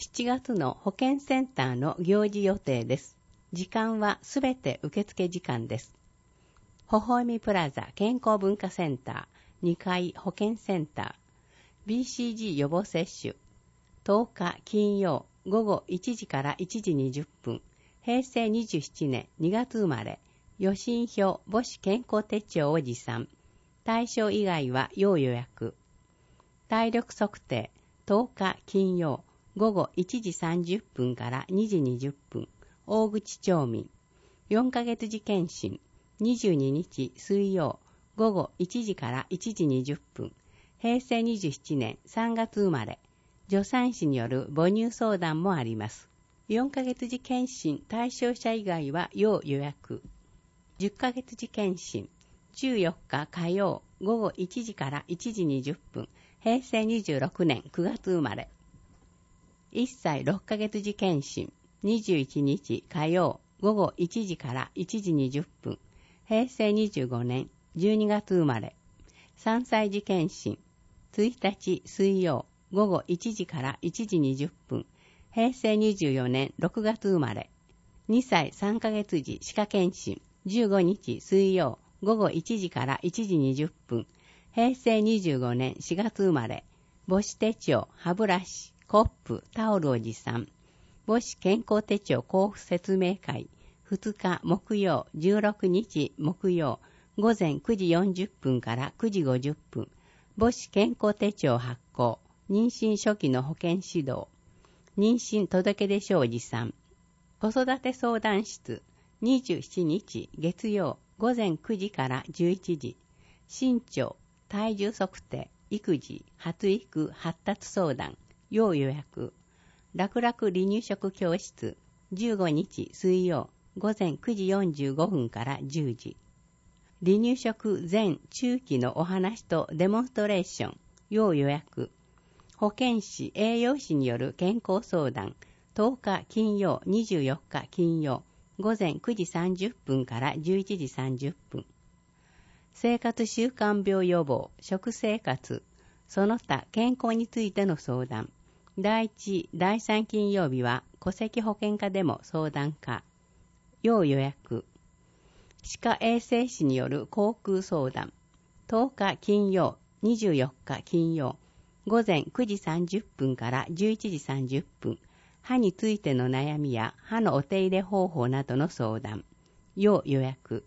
7月の保健センターの行事予定です。時間はすべて受付時間です。微笑みプラザ健康文化センター2階保健センター BCG 予防接種10日金曜午後1時から1時20分平成27年2月生まれ予診票母子健康手帳を持参対象以外は要予約体力測定10日金曜午後1時30分から2時20分大口町民4ヶ月次検診22日水曜午後1時から1時20分平成27年3月生まれ助産師による母乳相談もあります。4ヶ月次検診対象者以外は要予約10ヶ月次検診14日火曜午後1時から1時20分平成26年9月生まれ1歳6ヶ月次検診21日火曜午後1時から1時20分平成25年12月生まれ3歳児検診1日水曜午後1時から1時20分平成24年6月生まれ2歳3ヶ月児歯科検診15日水曜午後1時から1時20分平成25年4月生まれ母子手帳歯ブラシコップタオルを持参母子健康手帳交付説明会2日木曜16日木曜午前9時40分から9時50分母子健康手帳発行妊娠初期の保健指導妊娠届出書を持参子育て相談室27日月曜午前9時から11時身長体重測定育児発育発達相談要予約楽々離乳食教室15日水曜午前9時45分から10時離乳食前中期のお話とデモンストレーション要予約保健師栄養士による健康相談10日金曜24日金曜午前9時30分から11時30分生活習慣病予防食生活その他健康についての相談第1、第3金曜日は戸籍保険課でも相談可要予約歯科衛生士による口腔相談10日金曜24日金曜午前9時30分から11時30分歯についての悩みや歯のお手入れ方法などの相談要予約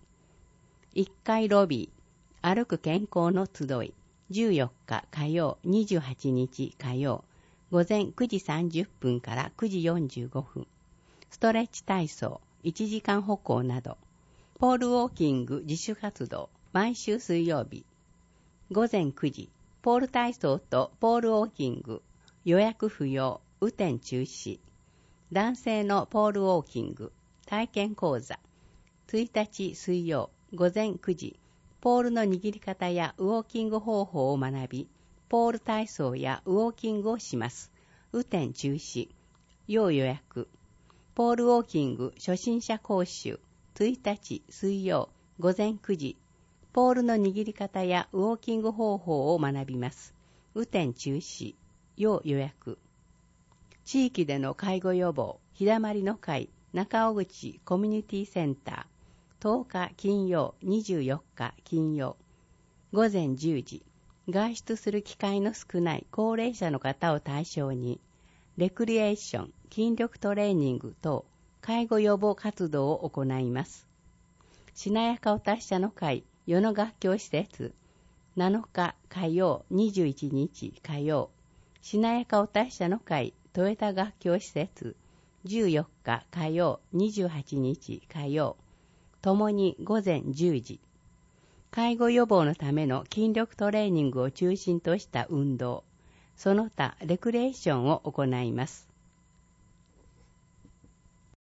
1階ロビー歩く健康の集い14日火曜28日火曜午前9時30分から9時45分ストレッチ体操1時間歩行などポールウォーキング自主活動毎週水曜日午前9時ポール体操とポールウォーキング予約不要雨天中止男性のポールウォーキング体験講座1日水曜午前9時ポールの握り方やウォーキング方法を学びポール体操やウォーキングをします雨天中止要予約ポールウォーキング初心者講習1日水曜午前9時ポールの握り方やウォーキング方法を学びます雨天中止要予約地域での介護予防日だまりの会中尾口コミュニティセンター10日金曜24日金曜午前10時外出する機会の少ない高齢者の方を対象にレクリエーション筋力トレーニング等介護予防活動を行いますしなやかお達者の会与野学教施設7日火曜21日火曜しなやかお達者の会豊田学教施設14日火曜28日火曜ともに午前10時介護予防のための筋力トレーニングを中心とした運動その他レクリエーションを行います